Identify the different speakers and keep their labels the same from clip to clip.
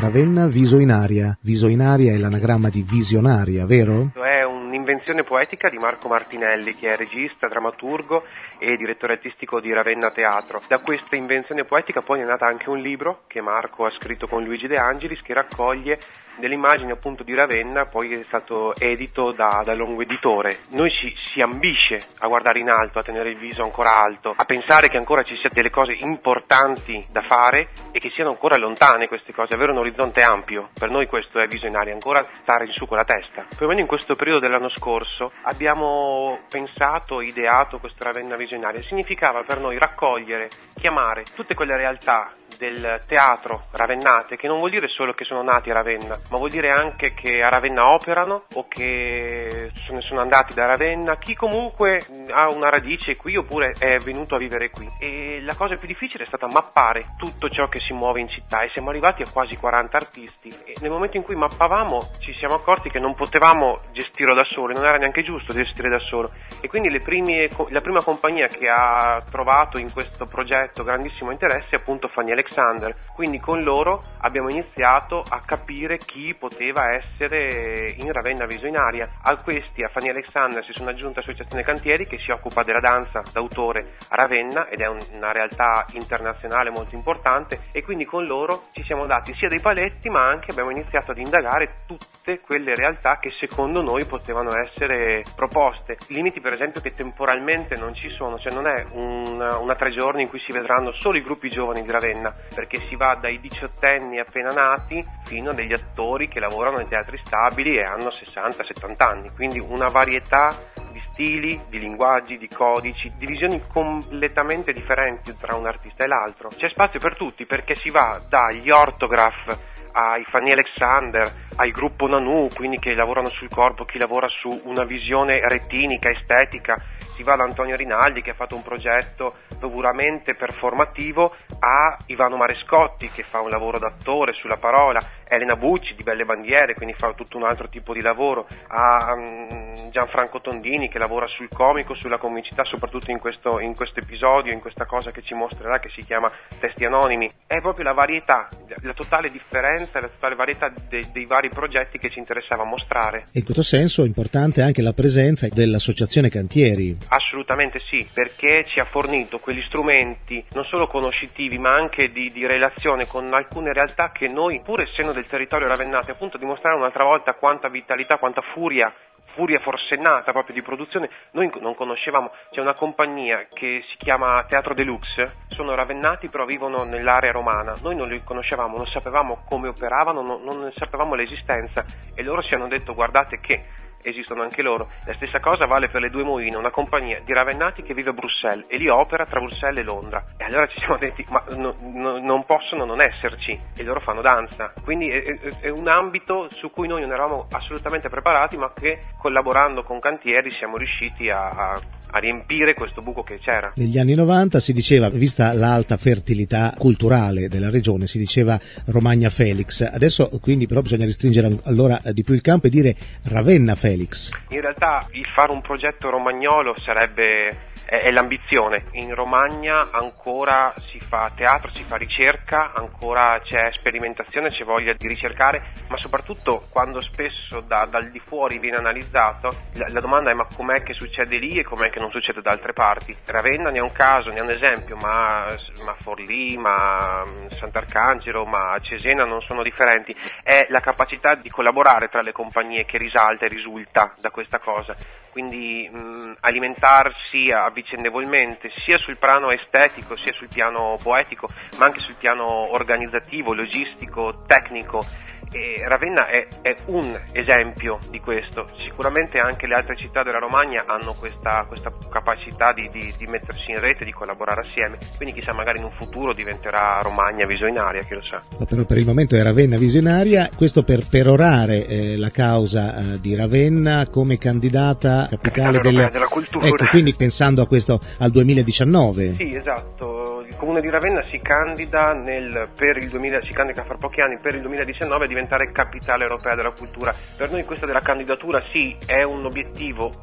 Speaker 1: Ravenna Viso in aria. Viso in aria è l'anagramma di visionaria, vero?
Speaker 2: È un'invenzione poetica di Marco Martinelli, che è regista, drammaturgo e direttore artistico di Ravenna Teatro. Da questa invenzione poetica poi è nata anche un libro che Marco ha scritto con Luigi De Angelis, che raccoglie delle immagini appunto di Ravenna, poi è stato edito da Longo Editore. Noi si ambisce a guardare in alto, a tenere il viso ancora alto, a pensare che ancora ci siano delle cose importanti da fare e che siano ancora lontane queste cose, avere un orizzonte ampio. Per noi questo è viso in aria, ancora stare in su con la testa. Più o meno in questo periodo dell'anno scorso abbiamo pensato, ideato questo Ravenna Viso in aria. Significava per noi raccogliere, chiamare tutte quelle realtà del teatro ravennate, che non vuol dire solo che sono nati a Ravenna, ma vuol dire anche che a Ravenna operano o che se ne sono andati da Ravenna, chi comunque ha una radice qui oppure è venuto a vivere qui. E la cosa più difficile è stata mappare tutto ciò che si muove in città, e siamo arrivati a quasi 40 artisti, e nel momento in cui mappavamo ci siamo accorti che non potevamo gestirlo da soli, non era neanche giusto gestire da solo, e quindi la prima compagnia che ha trovato in questo progetto grandissimo interesse è appunto Fanny Alexander. Quindi con loro abbiamo iniziato a capire chi poteva essere in Ravenna Viso in aria. A Fanny Alexander si sono aggiunte Associazione Cantieri, che si occupa della danza d'autore a Ravenna ed è una realtà internazionale molto importante, e quindi con loro ci siamo dati sia dei paletti, ma anche abbiamo iniziato ad indagare tutte quelle realtà che secondo noi potevano essere proposte. Limiti per esempio che temporalmente non ci sono, cioè non è una 3 giorni in cui si vedranno solo i gruppi giovani di Ravenna, perché si va dai 18enni appena nati fino a degli attori che lavorano in teatri stabili e hanno 60-70 anni, quindi una varietà di stili, di linguaggi, di codici, di visioni completamente differenti tra un artista e l'altro. C'è spazio per tutti, perché si va dagli ortograph ai Fanny Alexander, al gruppo Nanu, quindi che lavorano sul corpo, chi lavora su una visione retinica, estetica, si va da Antonio Rinaldi che ha fatto un progetto puramente performativo, a Ivano Marescotti che fa un lavoro d'attore sulla parola, Elena Bucci di Belle Bandiere, quindi fa tutto un altro tipo di lavoro, a Gianfranco Tondini che lavora sul comico, sulla comicità, soprattutto in questo episodio, in questa cosa che ci mostrerà, che si chiama Testi Anonimi. È proprio la varietà, la totale differenza, la totale varietà dei vari progetti che ci interessava mostrare.
Speaker 1: In questo senso è importante anche la presenza dell'Associazione Cantieri.
Speaker 2: Assolutamente sì, perché ci ha fornito quegli strumenti non solo conoscitivi ma anche di relazione con alcune realtà che noi, pur essendo del territorio ravennate, appunto dimostrare un'altra volta quanta vitalità, quanta furia forsennata proprio di produzione noi non conoscevamo. C'è una compagnia che si chiama Teatro Deluxe, sono ravennati però vivono nell'area romana, noi non li conoscevamo, non sapevamo come operavano, non ne sapevamo l'esistenza, e loro ci hanno detto: guardate che esistono anche loro. La stessa cosa vale per le Due Moine, una compagnia di ravennati che vive a Bruxelles e lì opera tra Bruxelles e Londra, e allora ci siamo detti: ma non possono non esserci, e loro fanno danza, quindi è un ambito su cui noi non eravamo assolutamente preparati, ma che collaborando con Cantieri siamo riusciti a riempire questo buco che c'era.
Speaker 1: Negli anni 90 si diceva, vista l'alta fertilità culturale della regione, si diceva Romagna Felix. Adesso quindi però bisogna restringere allora di più il campo e dire Ravenna Felix.
Speaker 2: In realtà il fare un progetto romagnolo è l'ambizione. In Romagna ancora si fa teatro, si fa ricerca, ancora c'è sperimentazione, c'è voglia di ricercare, ma soprattutto quando spesso dal di fuori viene analizzato, la domanda è: ma com'è che succede lì e com'è che non succede da altre parti? Ravenna ne è un caso, ne è un esempio, ma Forlì, ma Sant'Arcangelo, ma Cesena non sono differenti. È la capacità di collaborare tra le compagnie che risalta e risulta da questa cosa. Quindi alimentarsi vicendevolmente sia sul piano estetico sia sul piano poetico, ma anche sul piano organizzativo, logistico, tecnico. E Ravenna è un esempio di questo. Sicuramente anche le altre città della Romagna hanno questa capacità di mettersi in rete, di collaborare assieme, quindi chissà, magari in un futuro diventerà Romagna Viso in aria, chi lo sa.
Speaker 1: Però per il momento è Ravenna Viso in aria, questo per perorare la causa di Ravenna come candidata capitale
Speaker 2: della cultura.
Speaker 1: Ecco, quindi pensando a questo al 2019.
Speaker 2: Sì, esatto. Il Comune di Ravenna si candida si candida fra pochi anni per il 2019 a diventare capitale europea della cultura. Per noi questa della candidatura sì è un obiettivo,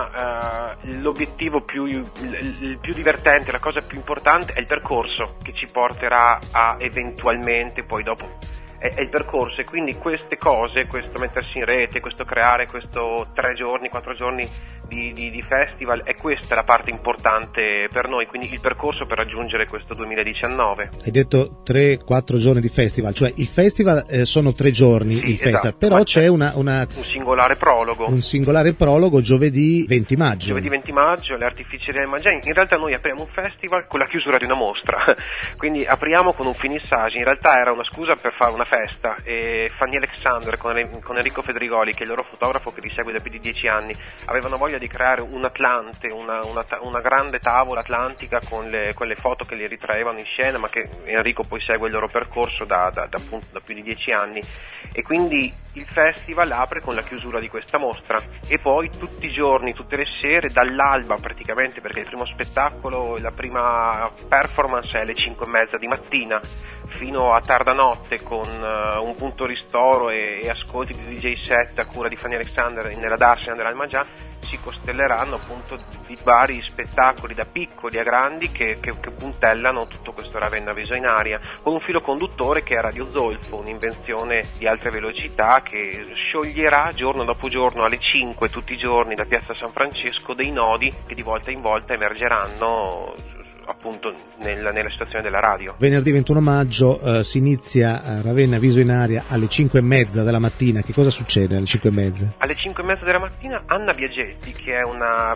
Speaker 2: ma l'obiettivo il più divertente, la cosa più importante è il percorso che ci porterà a eventualmente poi dopo è il percorso, e quindi queste cose, questo mettersi in rete, questo creare questo 3 giorni, 4 giorni di festival, è questa la parte importante per noi, quindi il percorso per raggiungere questo 2019.
Speaker 1: Hai detto 3-4 giorni di festival, cioè il festival sono 3 giorni, sì, il festival,
Speaker 2: esatto,
Speaker 1: però c'è un
Speaker 2: singolare prologo.
Speaker 1: Un singolare prologo giovedì 20 maggio.
Speaker 2: Giovedì 20 maggio, le Artificerie del Maggia. In realtà noi apriamo un festival con la chiusura di una mostra, quindi apriamo con un finissage. In realtà era una scusa per fare una festa, e Fanny Alexander con Enrico Fedrigoli, che è il loro fotografo che li segue da più di 10 anni, avevano voglia di creare un Atlante, una grande tavola atlantica con le foto che li ritraevano in scena, ma che Enrico poi segue il loro percorso da più di 10 anni, e quindi il festival apre con la chiusura di questa mostra, e poi tutti i giorni, tutte le sere, dall'alba praticamente, perché il primo spettacolo, la prima performance è alle 5:30 di mattina fino a tarda notte, con un punto ristoro e ascolti di DJ set a cura di Fanny Alexander nella Darsena dell'Almagià. Si costelleranno appunto di vari spettacoli da piccoli a grandi che puntellano tutto questo Ravenna Viso in Aria, con un filo conduttore che è Radio Zolfo, un'invenzione di altre velocità che scioglierà giorno dopo giorno alle 5 tutti i giorni da Piazza San Francesco dei nodi che di volta in volta emergeranno appunto nella situazione della radio.
Speaker 1: Venerdì 21 maggio si inizia Ravenna Viso in Aria alle 5:30 della mattina. Che cosa succede alle 5:30?
Speaker 2: Alle 5:30 della mattina Anna Biagetti, che è una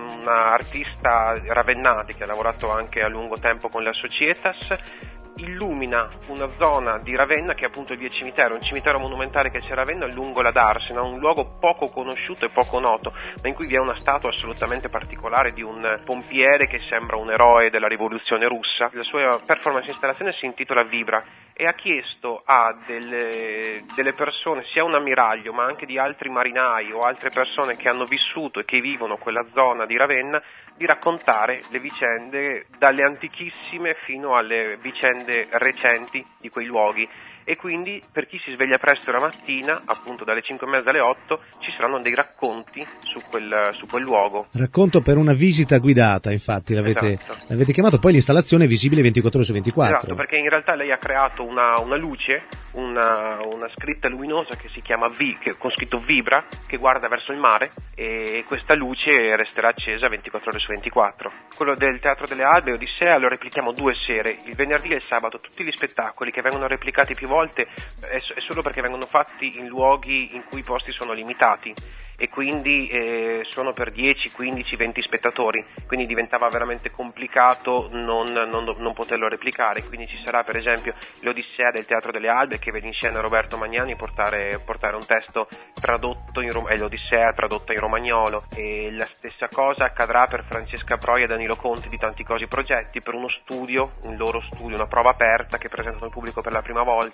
Speaker 2: artista ravennate che ha lavorato anche a lungo tempo con la Societas, illumina una zona di Ravenna che è appunto il Via Cimitero, un cimitero monumentale che c'è a Ravenna lungo la Darsena, un luogo poco conosciuto e poco noto, ma in cui vi è una statua assolutamente particolare di un pompiere che sembra un eroe della rivoluzione russa. La sua performance installazione si intitola Vibra, e ha chiesto a delle persone, sia un ammiraglio ma anche di altri marinai o altre persone che hanno vissuto e che vivono quella zona di Ravenna, di raccontare le vicende dalle antichissime fino alle vicende recenti di quei luoghi. E quindi per chi si sveglia presto la mattina, appunto dalle 5:30 alle 8, ci saranno dei racconti su quel luogo.
Speaker 1: Racconto per una visita guidata, infatti l'avete chiamato, poi l'installazione è visibile 24 ore su 24.
Speaker 2: Esatto, perché in realtà lei ha creato una luce, una scritta luminosa che si chiama con scritto Vibra, che guarda verso il mare, e questa luce resterà accesa 24 ore su 24. Quello del Teatro delle Albe, Odissea, lo replichiamo 2 sere, il venerdì e il sabato. Tutti gli spettacoli che vengono replicati più volte è solo perché vengono fatti in luoghi in cui i posti sono limitati, e quindi sono per 10, 15, 20 spettatori, quindi diventava veramente complicato non poterlo replicare. Quindi ci sarà per esempio l'Odissea del Teatro delle Albe, che vede in scena Roberto Magnani portare un testo tradotto è l'Odissea tradotta in romagnolo, e la stessa cosa accadrà per Francesca Proi e Danilo Conti di Tanti Cosi Progetti, per un loro studio, una prova aperta che presentano al pubblico per la prima volta,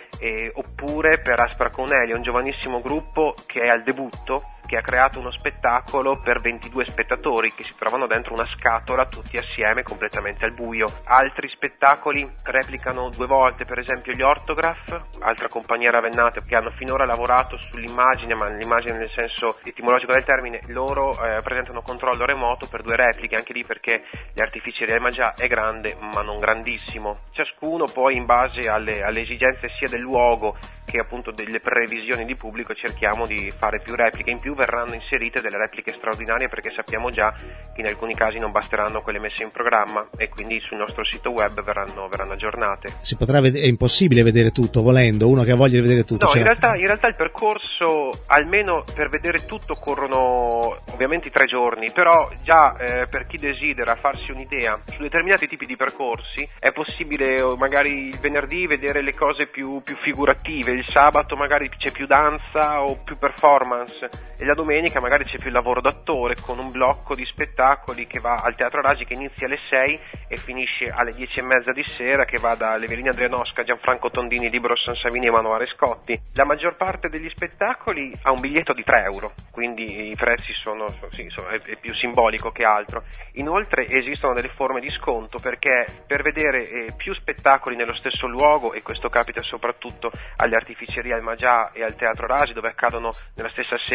Speaker 2: oppure per Aspra Conelli, un giovanissimo gruppo che è al debutto, che ha creato uno spettacolo per 22 spettatori che si trovano dentro una scatola tutti assieme completamente al buio. Altri spettacoli replicano 2 volte, per esempio gli Orthograph, altra compagnia ravennate che hanno finora lavorato sull'immagine, ma l'immagine nel senso etimologico del termine. Loro presentano Controllo Remoto per 2 repliche, anche lì perché gli Artificerie del Maggia è grande ma non grandissimo. Ciascuno poi in base alle esigenze sia del luogo che appunto delle previsioni di pubblico cerchiamo di fare più repliche. In più verranno inserite delle repliche straordinarie, perché sappiamo già che in alcuni casi non basteranno quelle messe in programma, e quindi sul nostro sito web verranno aggiornate.
Speaker 1: Si potrà è impossibile vedere tutto, volendo, uno che ha voglia di vedere tutto.
Speaker 2: No, in realtà il percorso, almeno per vedere tutto, corrono ovviamente 3 giorni, però già per chi desidera farsi un'idea su determinati tipi di percorsi è possibile magari il venerdì vedere le cose più figurative, il sabato magari c'è più danza o più performance, e la domenica magari c'è più lavoro d'attore con un blocco di spettacoli che va al Teatro Ragi, che inizia alle 6 e finisce alle 10:30 di sera, che va da Leverina Adrianosca, Gianfranco Tondini, Libero Sansavini e Emanuele Scotti. La maggior parte degli spettacoli ha un biglietto di 3 euro, quindi i prezzi è più simbolico che altro. Inoltre esistono delle forme di sconto, perché per vedere più spettacoli nello stesso luogo, e questo capita soprattutto alle Artificerie al Maggià e al Teatro Rasi, dove accadono nella stessa sera 2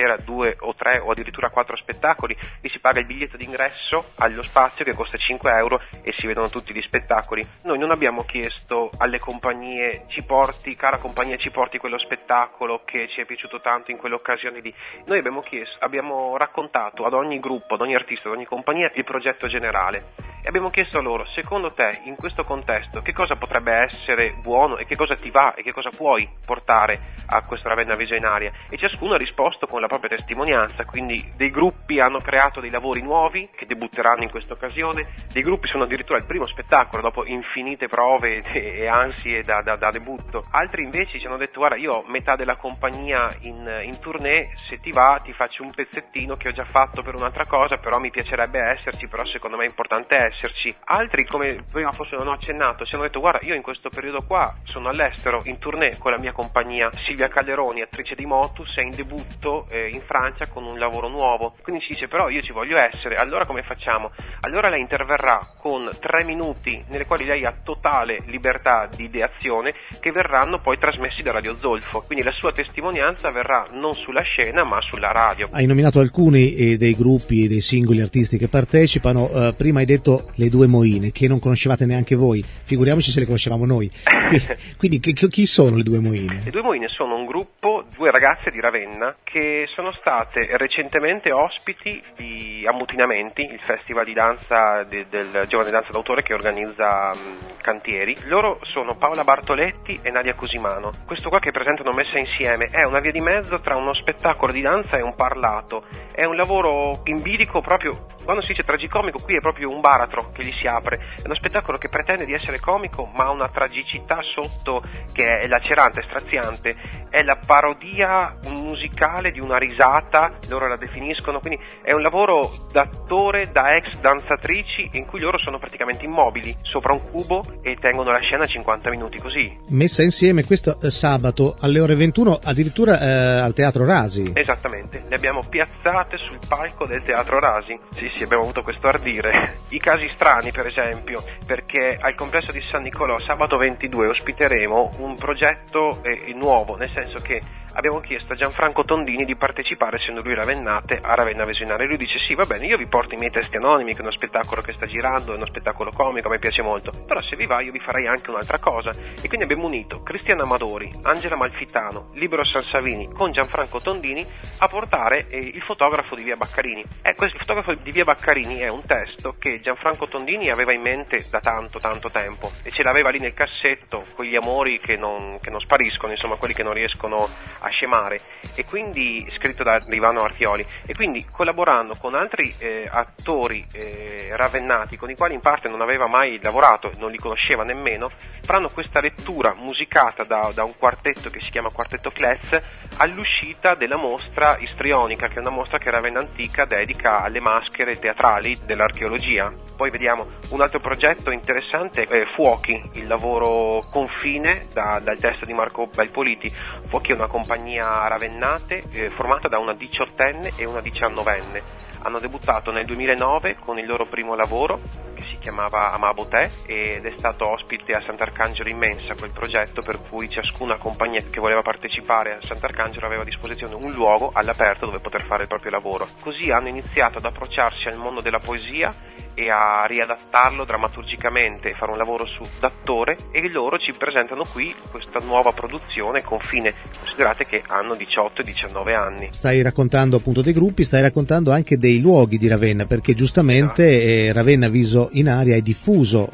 Speaker 2: 2 o 3 o addirittura 4 spettacoli, lì si paga il biglietto d'ingresso allo spazio che costa 5 euro e si vedono tutti gli spettacoli. Noi non abbiamo chiesto alle compagnie cara compagnia ci porti quello spettacolo che ci è piaciuto tanto in quell'occasione lì. Noi abbiamo raccontato ad ogni gruppo, ad ogni artista, ad ogni compagnia il progetto generale e abbiamo chiesto a loro: secondo te in questo contesto che cosa potrebbe essere buono e che cosa ti va e che cosa puoi portare a questa Ravenna Visionaria? E ciascuno ha risposto con la propria testimonianza, quindi dei gruppi hanno creato dei lavori nuovi che debutteranno in questa occasione, dei gruppi sono addirittura il primo spettacolo dopo infinite prove e ansie da debutto, altri invece ci hanno detto: guarda, io ho metà della compagnia in tournée, se ti va ti faccio un pezzettino che ho già fatto per un'altra cosa, però mi piacerebbe esserci, però secondo me è importante esserci. Altri, come prima forse non ho accennato, ci hanno detto: guarda, io in questo periodo qua sono all'estero in tournée con la mia compagnia Silvia Calderoni, attrice di Motus, è in debutto in Francia con un lavoro nuovo, quindi ci dice: però io ci voglio essere, allora come facciamo? Allora lei interverrà con 3 minuti nelle quali lei ha totale libertà di ideazione, che verranno poi trasmessi da Radio Zolfo, quindi la sua testimonianza verrà non sulla scena ma sulla radio.
Speaker 1: Hai nominato alcuni dei gruppi e dei singoli artisti che partecipano, prima hai detto le Due Moine, che non conoscevate neanche voi, figuriamoci se le conoscevamo noi. Quindi chi sono le Due Moine?
Speaker 2: Le Due Moine sono un gruppo, 2 ragazze di Ravenna che sono state recentemente ospiti di Ammutinamenti, il festival di danza del Giovane Danza d'Autore che organizza Cantieri. Loro sono Paola Bartoletti e Nadia Cusimano. Questo qua che presentano Messa Insieme è una via di mezzo tra uno spettacolo di danza e un parlato, è un lavoro in bilico, proprio quando si dice tragicomico qui è proprio un baratro che gli si apre, è uno spettacolo che pretende di essere comico ma ha una tragicità sotto che è lacerante, straziante, è la parodia musicale di una risata, loro la definiscono, quindi è un lavoro d'attore, da ex danzatrici in cui loro sono praticamente immobili sopra un cubo e tengono la scena 50 minuti così.
Speaker 1: Messa Insieme questo sabato alle ore 21 addirittura al Teatro Rasi.
Speaker 2: Esattamente, le abbiamo piazzate sul palco del Teatro Rasi. Sì, abbiamo avuto questo ardire. I casi strani, per esempio, perché al complesso di San Nicolò sabato 22 ospiteremo un progetto nuovo, nel senso che abbiamo chiesto a Gianfranco Tondini di partecipare, essendo lui ravennate, a Ravenna Visionaria. Lui dice: sì, va bene, io vi porto i miei testi anonimi, che è uno spettacolo che sta girando, è uno spettacolo comico, a me piace molto, però se vi va io vi farei anche un'altra cosa. E quindi abbiamo unito Cristiana Amadori, Angela Malfitano, Libero Sansavini con Gianfranco Tondini a portare il fotografo di Via Baccarini. Il fotografo di Via Baccarini è un testo che Gianfranco Tondini aveva in mente da tanto tempo e ce l'aveva lì nel cassetto, quegli amori che non spariscono, insomma quelli che non riescono a scemare, e quindi scritto da Ivano Artioli, e quindi collaborando con altri attori ravennati con i quali in parte non aveva mai lavorato, non li conosceva nemmeno, faranno questa lettura musicata da un quartetto che si chiama Quartetto Clez all'uscita della mostra istrionica, che è una mostra che Ravenna Antica dedica alle maschere teatrali dell'archeologia. Poi vediamo un altro progetto interessante, Fuochi, il lavoro confine dal testo di Marco Belpoliti. Fuochi è una compagnia ravennate formata da una 18enne e una 19enne. Hanno debuttato nel 2009 con il loro primo lavoro, che si chiamava Amabo Te, ed è stato ospite a Sant'Arcangelo Immensa, quel progetto per cui ciascuna compagnia che voleva partecipare a Sant'Arcangelo aveva a disposizione un luogo all'aperto dove poter fare il proprio lavoro. Così hanno iniziato ad approcciarsi al mondo della poesia e a riadattarlo drammaturgicamente e fare un lavoro d'attore, e loro ci presentano qui questa nuova produzione Confine. Considerate che hanno 18 e 19 anni.
Speaker 1: Stai raccontando appunto dei gruppi, stai raccontando anche dei luoghi di Ravenna, perché giustamente Ravenna Viso in Aria è diffuso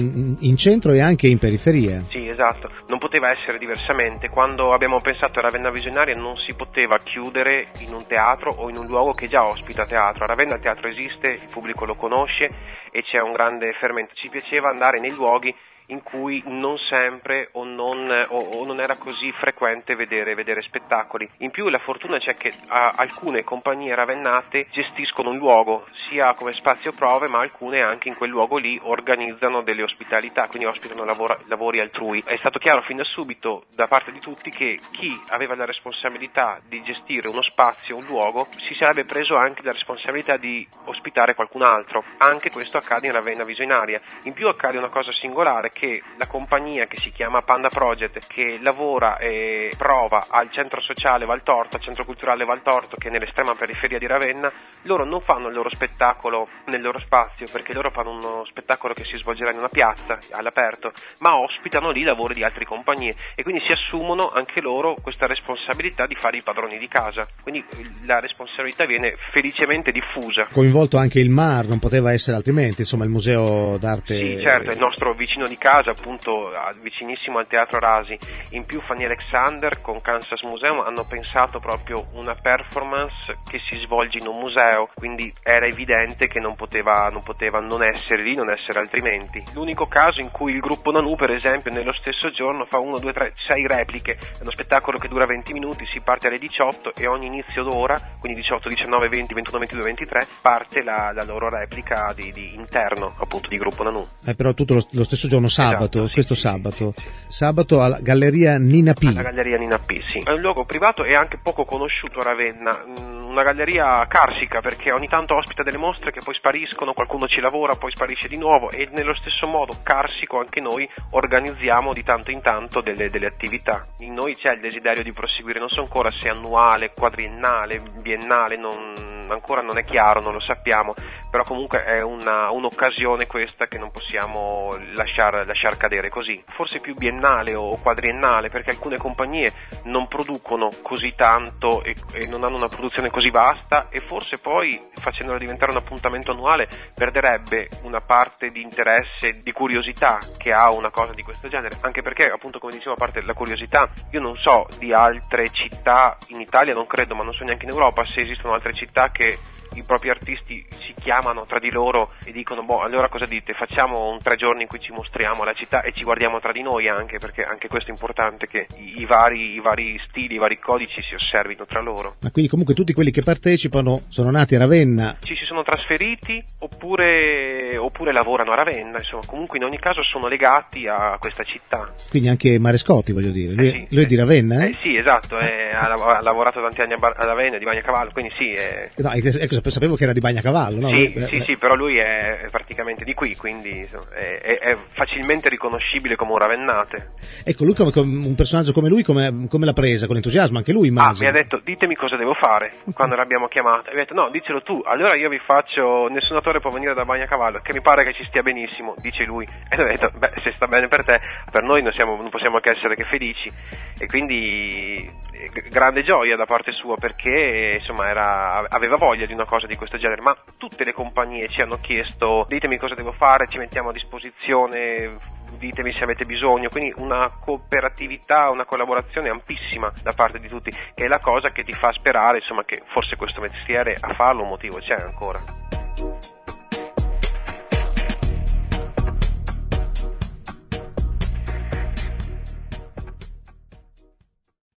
Speaker 1: in centro e anche in periferia.
Speaker 2: Sì, esatto, non poteva essere diversamente. Quando abbiamo pensato a Ravenna Visionaria non si poteva chiudere in un teatro o in un luogo che già ospita teatro. A Ravenna il teatro esiste, il pubblico lo conosce e c'è un grande fermento. Ci piaceva andare nei luoghi in cui non sempre o non era così frequente vedere spettacoli. In più la fortuna c'è che alcune compagnie ravennate gestiscono un luogo sia come spazio prove, ma alcune anche in quel luogo lì organizzano delle ospitalità, quindi ospitano lavori altrui. È stato chiaro fin da subito da parte di tutti che chi aveva la responsabilità di gestire uno spazio, un luogo, si sarebbe preso anche la responsabilità di ospitare qualcun altro. Anche questo accade in Ravenna Visionaria. In più accade una cosa singolare, che la compagnia, che si chiama Panda Project, che lavora e prova al centro sociale Valtorta, al centro culturale Valtorta, che è nell'estrema periferia di Ravenna, loro non fanno il loro spettacolo nel loro spazio, perché loro fanno uno spettacolo che si svolgerà in una piazza all'aperto, ma ospitano lì lavori di altre compagnie e quindi si assumono anche loro questa responsabilità di fare i padroni di casa, quindi la responsabilità viene felicemente diffusa.
Speaker 1: Coinvolto anche il MAR, non poteva essere altrimenti, insomma il Museo d'Arte.
Speaker 2: Sì, certo, è il nostro vicino di casa, appunto vicinissimo al Teatro Rasi. In più Fanny Alexander con Kansas Museum hanno pensato proprio una performance che si svolge in un museo, quindi era evidente che non poteva non essere lì, non essere altrimenti. L'unico caso in cui il gruppo Nanù, per esempio, nello stesso giorno fa 1, 2, 3, 6 repliche, è uno spettacolo che dura 20 minuti, si parte alle 18 e ogni inizio d'ora, quindi 18, 19, 20, 21, 22, 23, parte la loro replica di interno, appunto, di gruppo Nanù.
Speaker 1: Però tutto lo stesso giorno, sabato,
Speaker 2: esatto,
Speaker 1: questo
Speaker 2: sì,
Speaker 1: sabato.
Speaker 2: Sì.
Speaker 1: Sabato alla Galleria Nina P.
Speaker 2: Alla Galleria Nina P, sì. È un luogo privato e anche poco conosciuto a Ravenna, una galleria carsica perché ogni tanto ospita delle mostre che poi spariscono, qualcuno ci lavora, poi sparisce di nuovo, e nello stesso modo carsico anche noi organizziamo di tanto in tanto delle attività. In noi c'è il desiderio di proseguire, non so ancora se annuale, quadriennale, biennale, ancora non è chiaro, non lo sappiamo, però comunque è un'occasione questa che non possiamo lasciar cadere così. Forse più biennale o quadriennale, perché alcune compagnie non producono così tanto e non hanno una produzione così vasta, e forse poi facendolo diventare un appuntamento annuale perderebbe una parte di interesse, di curiosità che ha una cosa di questo genere, anche perché, appunto, come dicevo, a parte la curiosità, io non so di altre città in Italia, non credo, ma non so neanche in Europa se esistono altre città che i propri artisti si chiamano tra di loro e dicono allora cosa dite, facciamo un 3 giorni in cui ci mostriamo la città e ci guardiamo tra di noi, anche perché anche questo è importante, che i vari stili, i vari codici si osservino tra loro.
Speaker 1: Ma quindi comunque tutti quelli che partecipano sono nati a Ravenna?
Speaker 2: Ci si sono trasferiti oppure lavorano a Ravenna, insomma, comunque in ogni caso sono legati a questa città.
Speaker 1: Quindi anche Marescotti, voglio dire, lui è di Ravenna?
Speaker 2: Sì, esatto, ha lavorato tanti anni a Ravenna, di Bagnacavallo, quindi sì.
Speaker 1: No, ecco, sapevo che era di Bagnacavallo, no?
Speaker 2: Sì, però lui è praticamente di qui, quindi insomma, è facilmente riconoscibile come un ravennate.
Speaker 1: Ecco, lui come un personaggio come lui, come l'ha presa? Con entusiasmo, anche lui immagino.
Speaker 2: Mi ha detto, ditemi cosa devo fare, quando l'abbiamo chiamata. E mi ha detto, no, dicelo tu, allora io vi faccio, nessun attore può venire da Bagnacavallo, che mi pare che ci stia benissimo, dice lui. E ho detto, se sta bene per te, per noi non possiamo che essere che felici. E quindi grande gioia da parte sua, perché insomma aveva voglia di una cosa di questo genere, ma tutte le compagnie ci hanno chiesto, ditemi cosa devo fare, ci mettiamo a disposizione, ditemi se avete bisogno, quindi una cooperatività, una collaborazione ampissima da parte di tutti, che è la cosa che ti fa sperare, insomma, che forse questo mestiere a farlo un motivo c'è ancora.